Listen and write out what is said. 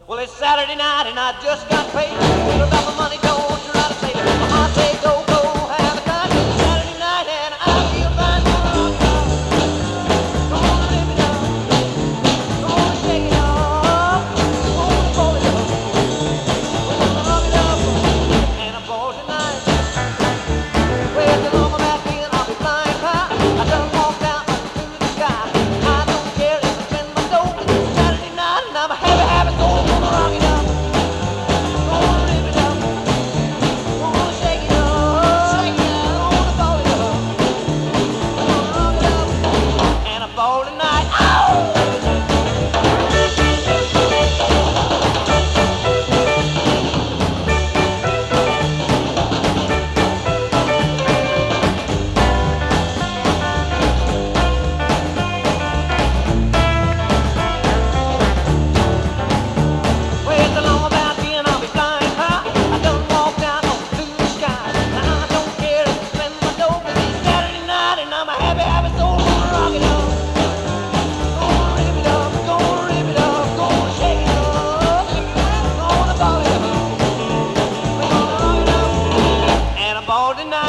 Well, it's Saturday night and I just got paid. Little drop of money, don't you try to save it. I say go, go, have a time. It's Saturday night and I feel fine. Come on, live it up. Come on, shake it off. Come on, roll it up. Come on, rub it up. And I'm bored tonight. Where's the love about being? I'll be flying high. I done walk down through the sky. I don't care if I spend my dough. It's Saturday night and I'm a happy, happy soul. Gonna rock it up. Gonna live it up. Gonna shake it up. Shake it up. Gonna ball it up. Gonna rock it up. And a ball tonight. Where's the long about being? I'll be flying high. I done walk down on through the sky. Now I don't care if I spend my dough. 'Cause it's Saturday night and I'm a happy, happy soul. Gonna rock it up. Gonna rip it up. Gonna rip it up. Gonna shake it up. Gonna ball it up. We're gonna rock it up. And a ball tonight.